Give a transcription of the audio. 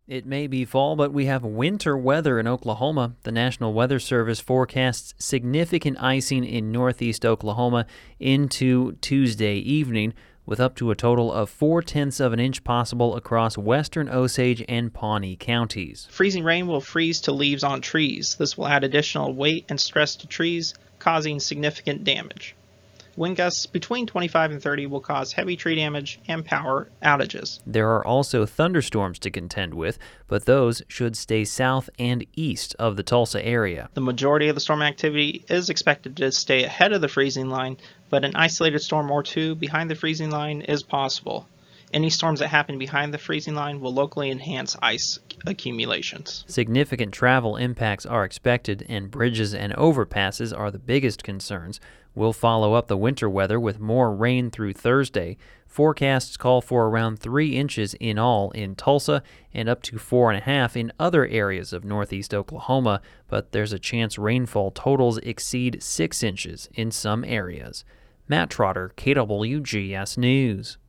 It may be fall, but we have winter weather in Oklahoma. The National Weather Service forecasts significant icing in northeast Oklahoma into Tuesday evening, with up to a total of 0.4 of an inch possible across western Osage and Pawnee counties. Freezing rain will freeze to leaves on trees. This will add additional weight and stress to trees, causing significant damage. Wind gusts between 25 and 30 will cause heavy tree damage and power outages. There are also thunderstorms to contend with, but those should stay south and east of the Tulsa area. The majority of the storm activity is expected to stay ahead of the freezing line, but an isolated storm or two behind the freezing line is possible. Any storms that happen behind the freezing line will locally enhance ice accumulations. Significant travel impacts are expected, and bridges and overpasses are the biggest concerns. We'll follow up the winter weather with more rain through Thursday. Forecasts call for around 3 inches in all in Tulsa and up to 4.5 in other areas of northeast Oklahoma, but there's a chance rainfall totals exceed 6 inches in some areas. Matt Trotter, KWGS News.